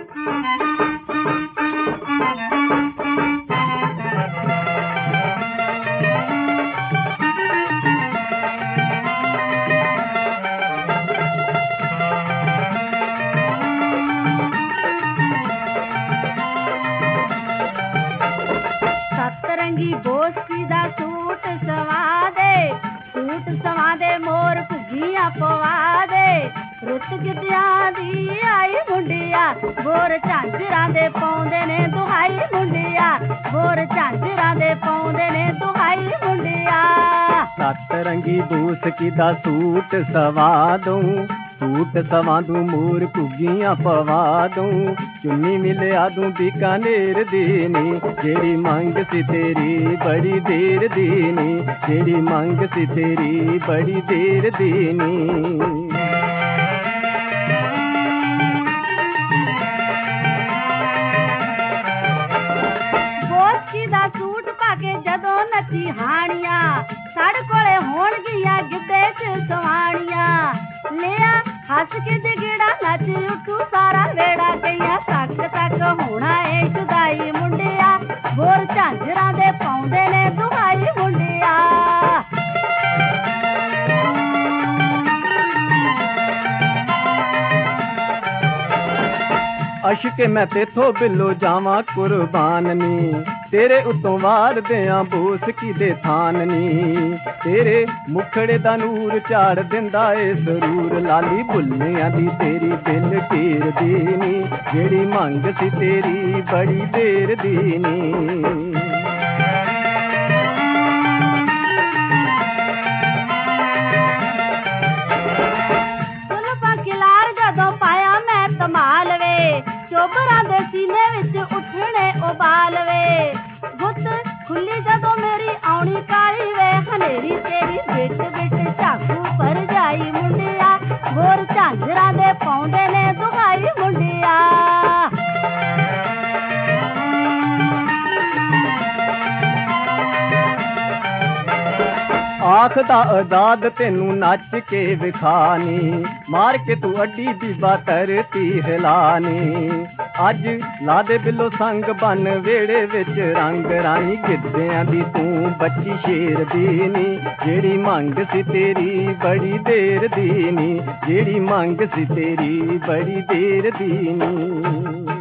सतरंगी बोसी दा सूट सवा दे मोर घुगियां पवा दे रुत गिद्दियां दी आई मुंडिया बोर झांजरां दे पाउंदे ने दुहाई मुंडिया बोर झांजरां दे पाउंदे ने दुहाई मुंडिया सतरंगी बोसी दा सूट सवा दूं मोर घुगियां पवा दूं चुन्नी मिलिया दूं बीकानेर दी नी जेड़ी मंग सी तेरी बड़ी देर दी नी जेड़ी मंग सी तेरी बड़ी देर दी नी बोसी दा सूट पाके जदों नची हानिया साढ़े कोले होणगियां गिद्दे च सवाणियां लिया हस के जगेड़ा नच उठू सारा वेड़ा कईया तक तक होना ए जुदाई मुंडिया बोर झांजरां दे पाउंदे ने दुहाई मुंडिया अशके मैं तेथों बिलो जावां कुर्बान नी तेरे उतों वार दियां बोस की दे थान नी तेरे मुखड़े दा नूर चाड़ दिंदा ए सरूर लाली बुल्लियां दी तेरी दिल कीर दी नी जेड़ी मंग सी तेरी बड़ी देर दी नी चोबरां दे सीने विच उठणे उबाल वे गुत खुली जदों मेरी आउणी काली वे हनेरी तेरी बिट बिट झाकू पर जाई मुंडिया बोर झांजरां दे पाउंदे ने दुहाई मुंडिया आखदा आजाद तेनू नच के विखानी मार के तू अड्डी बीबा धरती हिलानी अज ला दे बिलो संग बन वेड़े विच रंग रानी गिद्दियां दी तू बच्ची शेर दी नी जेड़ी मंग सी तेरी बड़ी देर दी नी जेड़ी मंग सी तेरी बड़ी देर दी नी